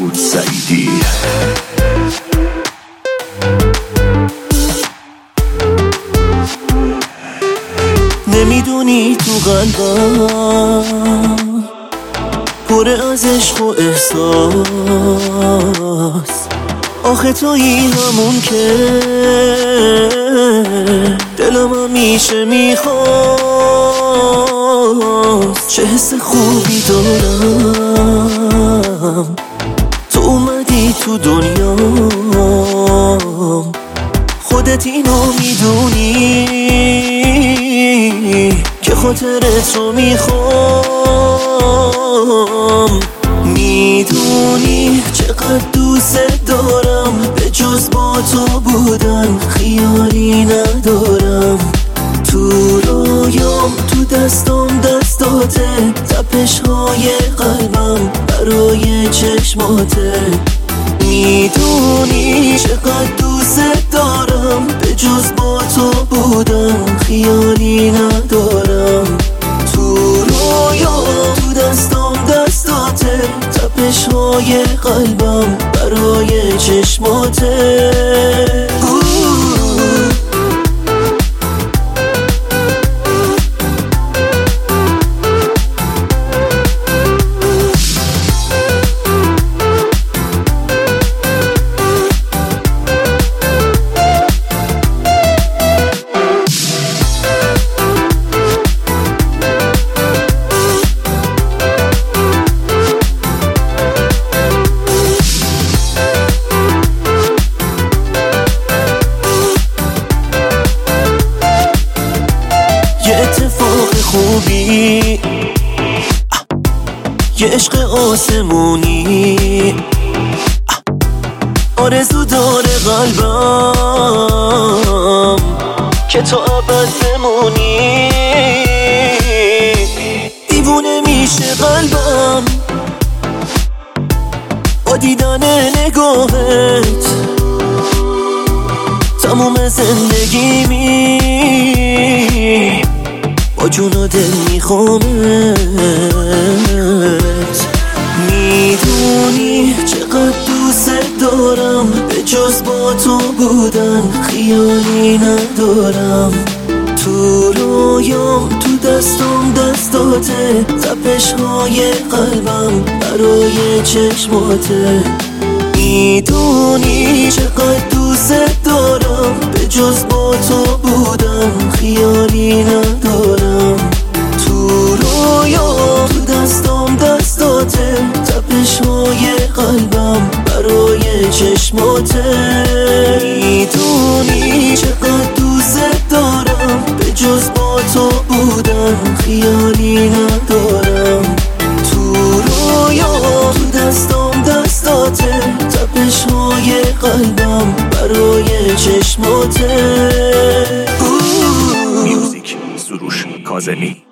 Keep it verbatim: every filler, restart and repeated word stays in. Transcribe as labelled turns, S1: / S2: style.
S1: مسعود سعیدی.
S2: نمیدونی تو قلبم پر از عشق و احساس، آخه تویی همون که دلم همیشه میخواست. چه حس خوبی دارم تو اومدی تو دنیام، خودت اینو میدونی که خاطرت رو میخوام. میدونی چقدر دوست دارم، به جز با تو بودن خیالی ندارم. تو رویام تو دستام دستاته، تپش های قلبم برای چشماته. میدونی چقدر دوست دارم، به جز با تو بودن خیالی ندارم. تو رویام تو دستام دستاته، تپش های قلبم برای چشماته. اتفاق خوبی، یه عشق آسمونی، آرزو داره قلبم که تو ابد بمونی. دیوونه میشه قلبم با دیدن نگاهت، تموم زندگیمی با جون و دل میخوامت. میدونی چقدر دوست دارم، به جز با تو بودن خیالی ندارم. تو رویام تو دستام دستاته، تپش های قلبم برای چشماته. میدونی چقدر دوست دارم، به جز با تو بودن خیالی ندارم. تو رویام تو دستام دستاته، تپش های قلبم برای چشماته. میدونی چقدر دوست دارم، به جز با تو بودن خیالی ندارم. تو رویام تو دستام دستاته، تپش های قلبم برای چشماته.
S1: میوزیک سروش کاظمی.